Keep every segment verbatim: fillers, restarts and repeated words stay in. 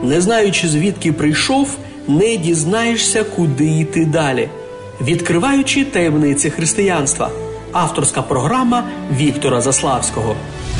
не знаючи, звідки прийшов, не дізнаєшся, куди йти далі. Відкриваючи таємниці християнства. Авторська програма Віктора Заславського.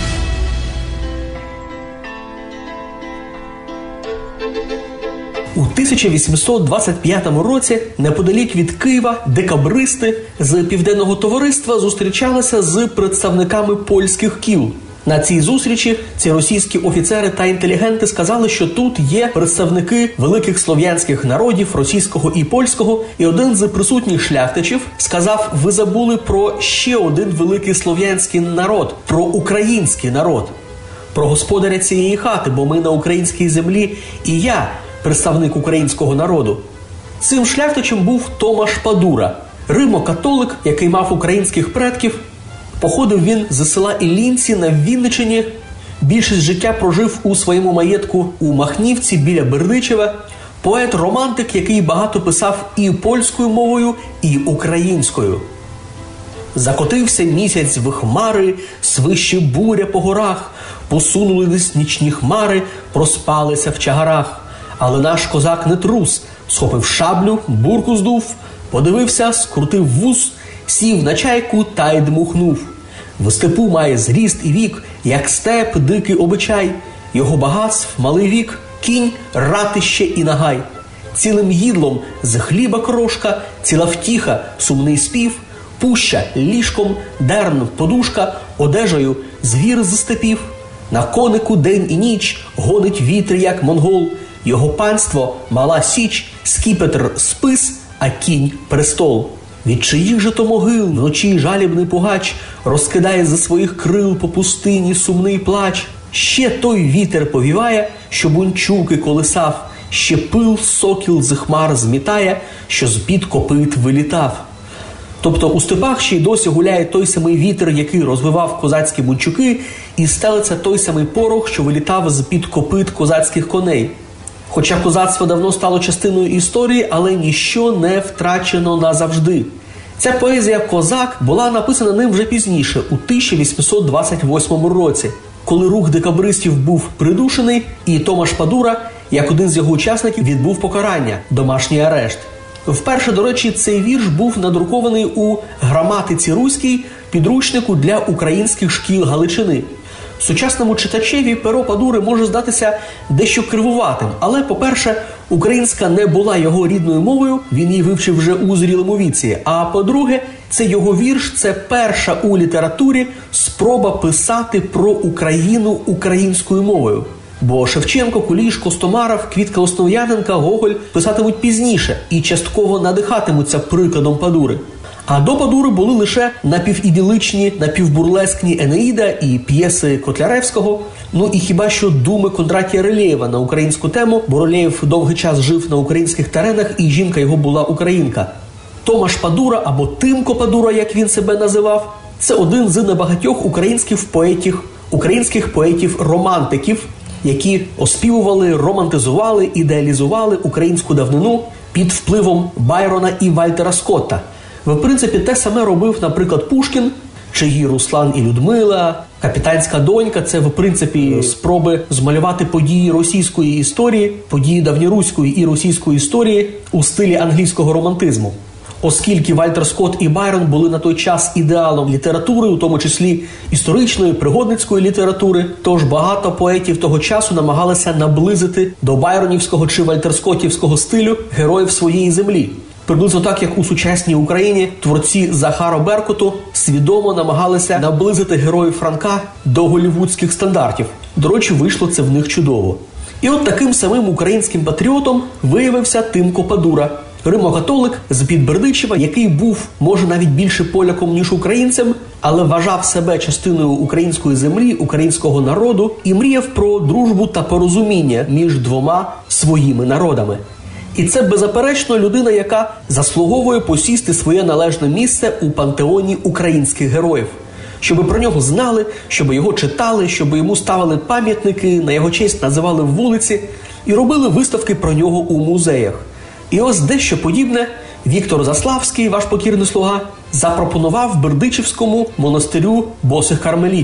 У тисяча вісімсот двадцять п'ятому році неподалік від Києва декабристи з Південного товариства зустрічалися з представниками польських кіл. На цій зустрічі ці російські офіцери та інтелігенти сказали, що тут є представники великих слов'янських народів, російського і польського, і один з присутніх шляхтичів сказав: «Ви забули про ще один великий слов'янський народ, про український народ, про господаря цієї хати, бо ми на українській землі, і я представник українського народу». Цим шляхтичем був Томаш Падура, римо-католик, який мав українських предків. Походив він з села Іллінці на Вінниччині. Більшість життя прожив у своєму маєтку у Махнівці біля Бердичева. Поет-романтик, який багато писав і польською мовою, і українською. «Закотився місяць в хмари, свище буря по горах, посунулись нічні хмари, проспалися в чагарах. Але наш козак не трус, схопив шаблю, бурку здув, подивився, скрутив вуз, сів на чайку та й дмухнув. В степу має зріст і вік, як степ дикий обичай. Його багатств малий вік, кінь, ратище і нагай. Цілим їдлом з хліба крошка, ціла втіха, сумний спів, пуща ліжком, дерн подушка, одежею звір з степів. На конику день і ніч гонить вітер, як монгол. Його панство – мала січ, скіпетр – спис, а кінь – престол. Від чиїх же то могил вночі жалібний пугач розкидає за своїх крил по пустині сумний плач. Ще той вітер повіває, що бунчуки колисав, ще пил сокіл з хмар змітає, що з-під копит вилітав». Тобто у степах ще й досі гуляє той самий вітер, який розвивав козацькі бунчуки, і стелиться той самий порох, що вилітав з-під копит козацьких коней. Хоча козацтво давно стало частиною історії, але ніщо не втрачено назавжди. Ця поезія «Козак» була написана ним вже пізніше, у тисяча вісімсот двадцять восьмому році, коли рух декабристів був придушений, і Томаш Падура, як один з його учасників, відбув покарання – домашній арешт. Вперше, до речі, цей вірш був надрукований у «Граматиці руській» підручнику для українських шкіл Галичини. Сучасному читачеві перо Падури може здатися дещо кривуватим, але, по-перше, українська не була його рідною мовою, він її вивчив вже у зрілому віці, а по-друге, це його вірш, це перша у літературі спроба писати про Україну українською мовою. Бо Шевченко, Куліш, Костомаров, Квітка Основ'яненка, Гоголь писатимуть пізніше і частково надихатимуться прикладом Падури. А до Падури були лише напівіділичні, напівбурлескні «Енеїда» і п'єси Котляревського, ну і хіба що думи Кондратія Рилєєва на українську тему, бо Рилєєв довгий час жив на українських теренах і жінка його була українка. Томаш Падура, або Тимко Падура, як він себе називав, це один з небагатьох українських поетів, українських поетів-романтиків, які оспівували, романтизували, ідеалізували українську давнину під впливом Байрона і Вальтера Скотта. В принципі, те саме робив, наприклад, Пушкін, чиї «Руслан і Людмила», «Капітанська донька» – це, в принципі, спроби змалювати події російської історії, події давньоруської і російської історії у стилі англійського романтизму. Оскільки Вальтер Скотт і Байрон були на той час ідеалом літератури, у тому числі історичної, пригодницької літератури, тож багато поетів того часу намагалися наблизити до байронівського чи вальтерскоттівського стилю героїв своєї землі. Приблизно так, як у сучасній Україні творці Захара Беркуту свідомо намагалися наблизити героїв Франка до голлівудських стандартів. До речі, вийшло це в них чудово. І от таким самим українським патріотом виявився Тимко Падура, римо-католик з-під Бердичева, який був, може, навіть більше поляком, ніж українцем, але вважав себе частиною української землі, українського народу і мріяв про дружбу та порозуміння між двома своїми народами. І це, беззаперечно, людина, яка заслуговує посісти своє належне місце у пантеоні українських героїв. Щоб про нього знали, щоб його читали, щоб йому ставили пам'ятники, на його честь називали вулиці і робили виставки про нього у музеях. І ось дещо подібне Віктор Заславський, ваш покірний слуга, запропонував Бердичівському монастирю босих кармелітів.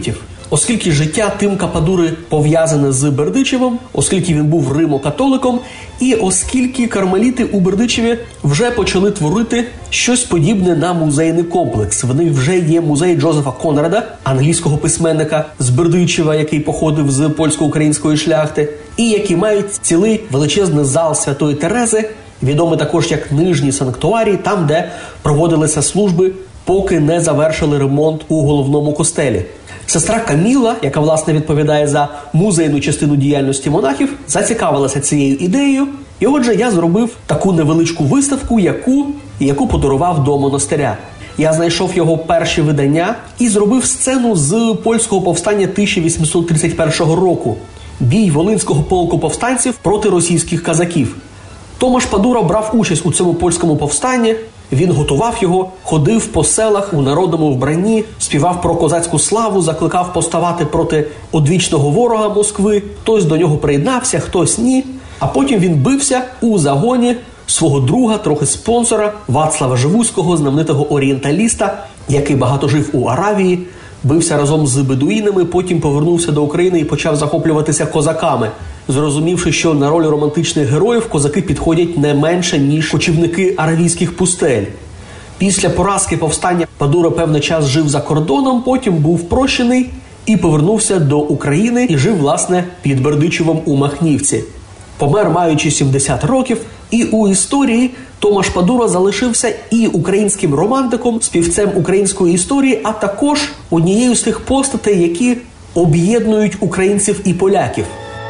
Оскільки життя Тимка Падури пов'язане з Бердичевом, оскільки він був римо-католиком, і оскільки кармеліти у Бердичеві вже почали творити щось подібне на музейний комплекс. В них вже є музей Джозефа Конрада, англійського письменника з Бердичева, який походив з польсько-української шляхти, і які мають цілий величезний зал Святої Терези, відомий також як Нижній санктуарій, там, де проводилися служби, поки не завершили ремонт у головному костелі. Сестра Каміла, яка, власне, відповідає за музейну частину діяльності монахів, зацікавилася цією ідеєю, і отже, я зробив таку невеличку виставку, яку, яку подарував до монастиря. Я знайшов його перші видання і зробив сцену з польського повстання тисяча вісімсот тридцять першого року. Бій Волинського полку повстанців проти російських казаків. Томаш Падура брав участь у цьому польському повстанні, він готував його, ходив по селах у народному вбранні, співав про козацьку славу, закликав поставати проти одвічного ворога Москви. Хтось до нього приєднався, хтось ні. А потім він бився у загоні свого друга, трохи спонсора, Вацлава Живуського, знаменитого орієнталіста, який багато жив у Аравії, бився разом з бедуїнами, потім повернувся до України і почав захоплюватися козаками, зрозумівши, що на роль романтичних героїв козаки підходять не менше, ніж кочівники аравійських пустель. Після поразки повстання Падура певний час жив за кордоном, потім був прощений і повернувся до України і жив, власне, під Бердичевом у Махнівці. Помер, маючи сімдесят років, і у історії Томаш Падура залишився і українським романтиком, співцем української історії, а також однією з тих постатей, які об'єднують українців і поляків.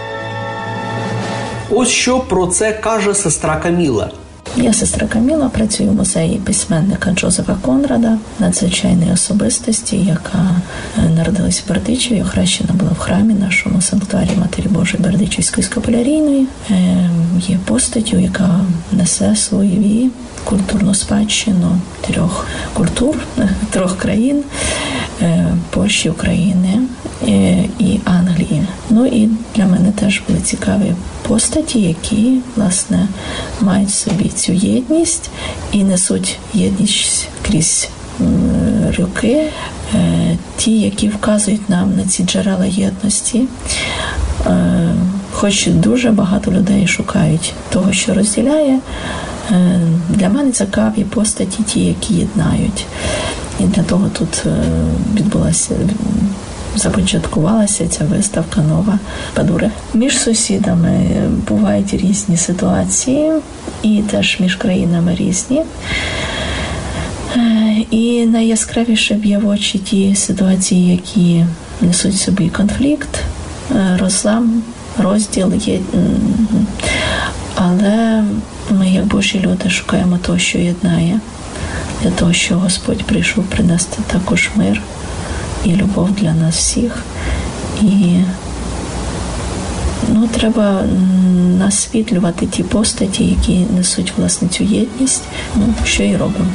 Ось що про це каже сестра Каміла. Я, сестра Каміла, працюю в музеї письменника Джозефа Конрада, надзвичайної особистості, яка народилась в Бердичеві, охрещена була в храмі нашому санктуарі Матері Божої Бердичівської скапулярійної. Є постаттю, яка несе свою культурну спадщину трьох культур, трьох країн – Польщі, України і Англії. Ну і для мене теж були цікаві постаті, які, власне, мають в собі цю єдність і несуть єдність крізь роки, ті, які вказують нам на ці джерела єдності. Хоч дуже багато людей шукають того, що розділяє, для мене цікаві постаті ті, які єднають. І для того тут відбулася, започаткувалася ця виставка нова Падури. Між сусідами бувають різні ситуації, і теж між країнами різні. І найяскравіше б'є в очі ті ситуації, які несуть собі конфлікт, розлам, розділ. Є... Але ми, як Божі люди, шукаємо того, що єднає, для того, що Господь прийшов принести також мир і любов для нас всіх. І ну, треба насвітлювати ті постаті, які несуть, власне, цю єдність, ну, що і робимо.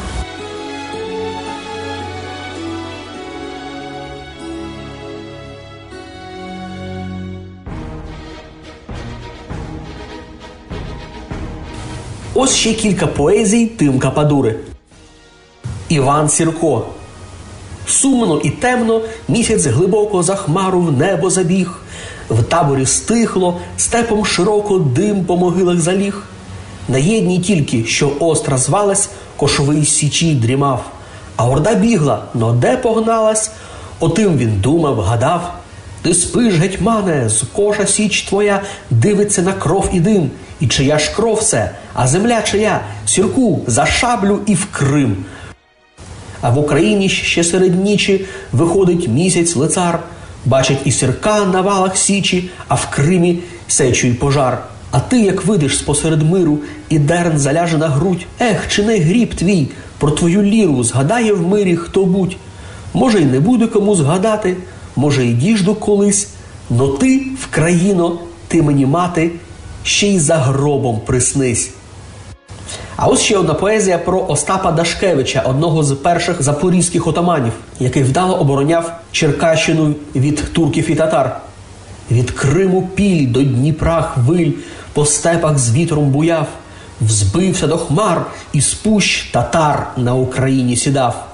Ось ще кілька поезій Тимка Падури. Іван Сірко. Сумно і темно, місяць глибоко за хмару в небо забіг. В таборі стихло, степом широко дим по могилах заліг. На єдній тільки, що остра звалась, кошовий січі дрімав. А орда бігла, но де погналась, отим він думав, гадав. Ти спиш, гетьмане, з коша січ твоя дивиться на кров і дим. І чия ж кров це, а земля чия? Сірку, за шаблю і в Крим. А в Україні ще серед нічі виходить місяць лицар. Бачить і Сірка на валах січі, а в Кримі сечу й пожар. А ти, як видиш спосеред миру, і дерн заляже на грудь. Ех, чи не гріб твій, про твою ліру згадає в мирі хто-будь. Може, й не буде кому згадати, може, й діжду колись, но ти, в країно, ти мені мати, ще й за гробом приснись. А ось ще одна поезія про Остапа Дашкевича, одного з перших запорізьких отаманів, який вдало обороняв Черкащину від турків і татар. Від Криму піль до Дніпра хвиль, по степах з вітром буяв, взбився до хмар, і з пущ татар на Україні сідав.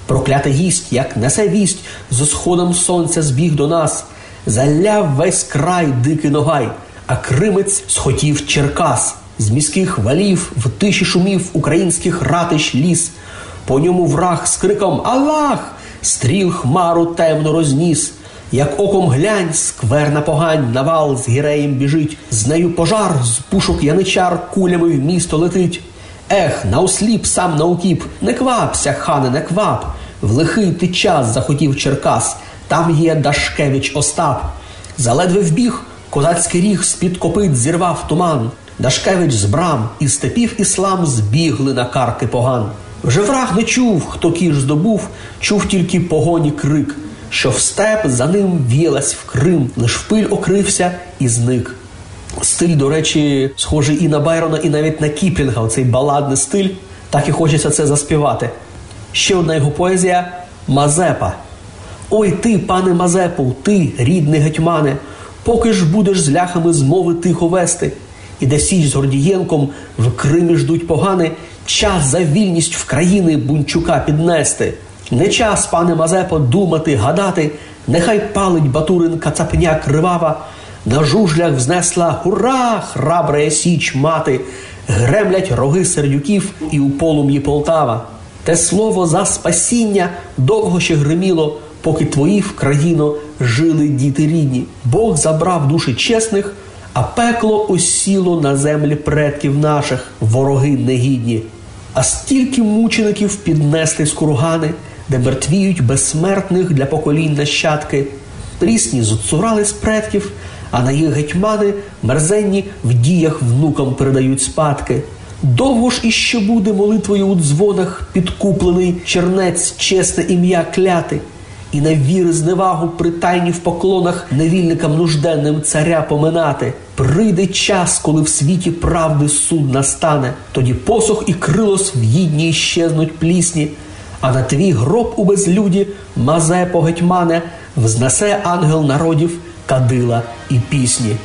Проклятий гість, як несе вість, з сходом сонця збіг до нас. Заляв весь край дикий ногай, а кримець схотів Черкас. З міських валів в тиші шумів українських ратищ ліс. По ньому враг з криком «Аллах!» стріл хмару темно розніс. Як оком глянь, скверна погань, навал з гіреєм біжить. З нею пожар, з пушок яничар кулями в місто летить. Ех, наосліп сам наукіп, не квапся, хане, не квап. В лихий ти час захотів Черкас, там є Дашкевич Остап. Заледве вбіг, козацький ріг з-під копит зірвав туман. Дашкевич з брам, і степів іслам збігли на карки поган. Вже враг не чув, хто кіш здобув, чув тільки погоні крик, що в степ за ним в'їлась в Крим, лиш в пиль окрився і зник. Стиль, до речі, схожий і на Байрона, і навіть на Кіплінга, оцей баладний стиль, так і хочеться це заспівати. Ще одна його поезія «Мазепа». «Ой ти, пане Мазепу, ти, рідний гетьмане, поки ж будеш з ляхами змови тихо вести, і де Січ з Гордієнком в Кримі ждуть погани, час за вільність в країни Бунчука піднести. Не час, пане Мазепо, думати, гадати, нехай палить Батурин кацапня кривава, на жужлях взнесла «Ура! Храбрая Січ мати!» Гремлять роги сердюків і у полум'ї Полтава. Те слово за спасіння довго ще гриміло, поки твої в країно жили діти рідні. Бог забрав душі чесних, а пекло осіло на землі предків наших, вороги негідні. А стільки мучеників піднесли з кургани, де мертвіють безсмертних для поколінь нащадки. Трісні зцурали з предків, а на їх гетьмани мерзенні в діях внукам передають спадки. Довго ж іще буде молитвою у дзвонах підкуплений чернець чесне ім'я кляти, і на віри зневагу притайні в поклонах невільникам нужденним царя поминати. Прийде час, коли в світі правди суд настане, тоді посох і крилос в їдні щезнуть плісні, а на твій гроб у безлюді, Мазепо гетьмане, взнесе ангел народів кадила і пісні.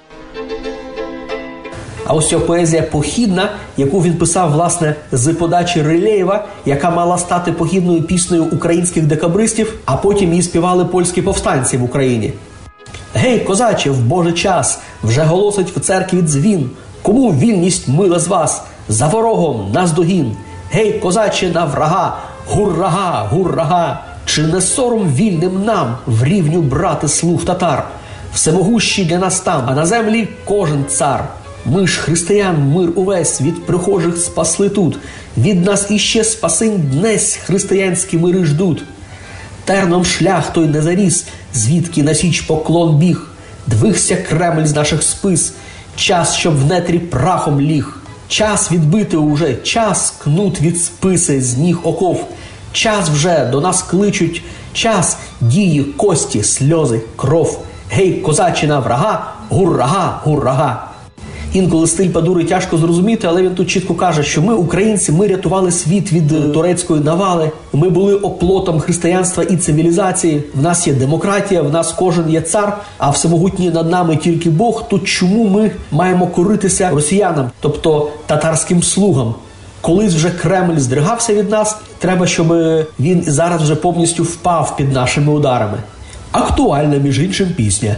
А ось ця поезія похідна, яку він писав, власне, з подачі Рилеєва, яка мала стати похідною піснею українських декабристів, а потім її співали польські повстанці в Україні. «Гей, козаче, в Божий час, вже голосить в церкві дзвін, кому вільність мила з вас, за ворогом наздогін. Гей, козаче, на врага, гуррага, гуррага, чи не сором вільним нам в рівню брати слуг татар? Всемогущий для нас там, а на землі кожен цар. Ми ж, християн, мир увесь від прихожих спасли тут. Від нас іще спасинь днесь християнські мири ждуть. Терном шлях той не заріс, звідки на Січ поклон біг. Двигся Кремль з наших спис, час, щоб в нетрі прахом ліг. Час відбити уже, час кнут від списи з ніг оков. Час вже до нас кличуть, час дії, кості, сльози, кров. Гей, козачина врага, гуррага, гуррага». Інколи стиль Падури тяжко зрозуміти, але він тут чітко каже, що ми, українці, ми рятували світ від турецької навали, ми були оплотом християнства і цивілізації, в нас є демократія, в нас кожен є цар, а всемогутній над нами тільки Бог, то чому ми маємо коритися росіянам, тобто татарським слугам? Колись вже Кремль здригався від нас, треба, щоб він зараз вже повністю впав під нашими ударами. Актуальна, між іншим, пісня.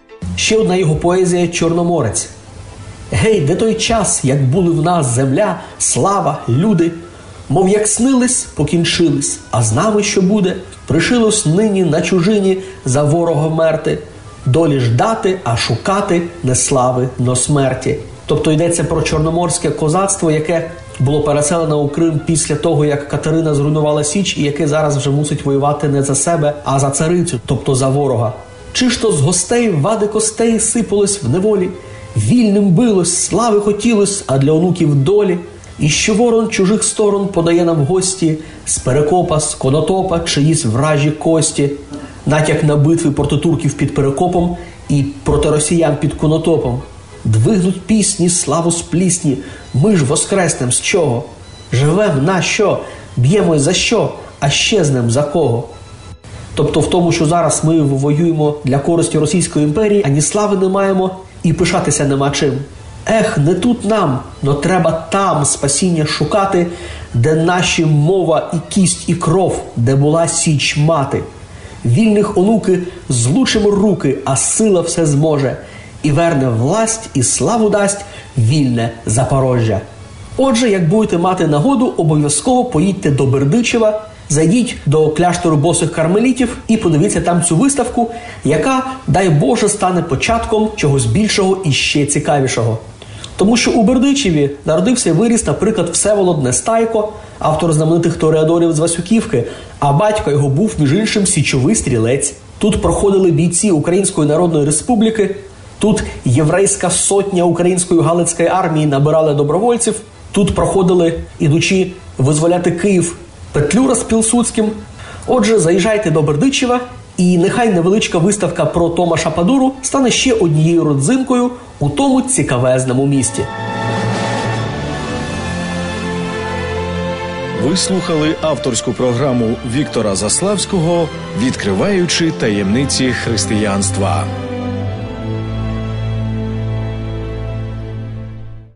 Ще одна його поезія «Чорноморець». «Гей, де той час, як були в нас земля, слава, люди, мов як снились, покінчились, а з нами що буде? Пришилось нині на чужині за ворога вмерти, долі ждати, а шукати не слави, но смерті». Тобто йдеться про чорноморське козацтво, яке було переселено у Крим після того, як Катерина зруйнувала Січ, і яке зараз вже мусить воювати не за себе, а за царицю, тобто за ворога. Чи ж то з гостей вади костей сипалось в неволі, вільним билось, слави хотілось, а для онуків долі. І що ворон чужих сторон подає нам гості, з Перекопа, з Конотопа, чиїсь вражі кості. Натяк на битви проти турків під Перекопом і проти росіян під Конотопом. Двигнуть пісні, славу з плісні, ми ж воскреснем з чого? Живем на що? Б'ємось за що? А щезнем за кого? Тобто в тому, що зараз ми воюємо для користі Російської імперії, ані слави не маємо і пишатися нема чим. Ех, не тут нам, но треба там спасіння шукати, де наші мова і кість і кров, де була січ мати. Вільних онуки злучимо руки, а сила все зможе, і верне власть, і славу дасть вільне Запорожжя. Отже, як будете мати нагоду, обов'язково поїдьте до Бердичева, зайдіть до кляштору босих кармелітів і подивіться там цю виставку, яка, дай Боже, стане початком чогось більшого і ще цікавішого. Тому що у Бердичеві народився і виріс, наприклад, Всеволод Нестайко, автор знаменитих тореадорів з Васюківки, а батько його був, між іншим, січовий стрілець. Тут проходили бійці Української Народної Республіки, тут єврейська сотня Української Галицької армії набирали добровольців, тут проходили, ідучи визволяти Київ, Петлюра з Пілсудським. Отже, заїжджайте до Бердичева, і нехай невеличка виставка про Томаша Падуру стане ще однією родзинкою у тому цікавезному місті. Ви слухали авторську програму Віктора Заславського «Відкриваючи таємниці християнства».